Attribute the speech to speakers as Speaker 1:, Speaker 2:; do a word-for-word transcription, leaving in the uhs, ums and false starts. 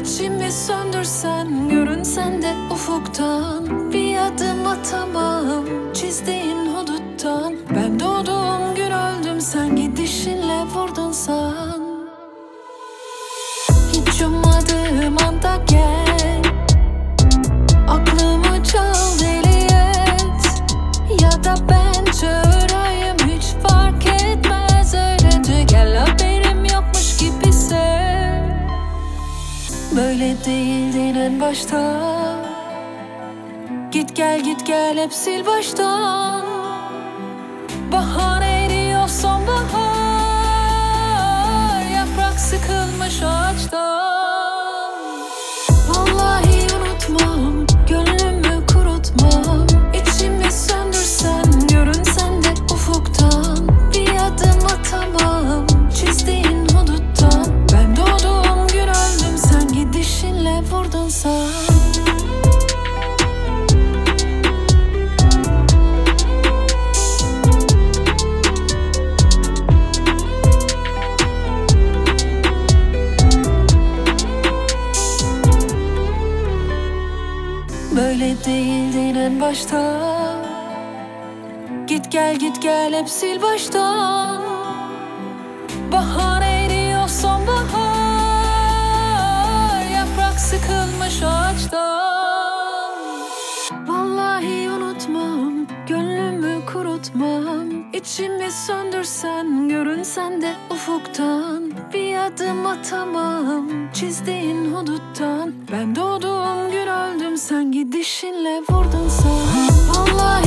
Speaker 1: İçimi söndürsen, görünsen de ufuktan. Bir adım atamam çizdiğin huduttan. Ben doğduğum gün öldüm, sen gidişinle vurdun san. Hiç ummadığım anda gel, aklımı çal deli et. Ya da ben çağırayım, hiç fark etmez, öylece gel, haberim yokmuş gibi sev. Böyle değildin en başta. Git gel git gel hep sil baştan. Bahar eriyor sonbahar, yaprak sıkılmış ağaçtan. Vallahi unutmam, gönlümü kurutmam. İçimi söndürsen, görünsen de ufuktan. Bir adım atamam çizdiğin huduttan. Ben doğduğum gün öldüm, sen gidişinle vurdun san. Böyle değildin en başta. Git gel git gel hep sil baştan. Bahar eriyor sonbahar, yaprak sıkılmış ağaçtan. Vallahi unutmam, gönlümü kurutmam. İçimi söndürsen, görünsen de ufuktan. Bir adım atamam çizdiğin huduttan. Ben doğduğum gün öldüm, sen gidişinle vurdun san. Vallahi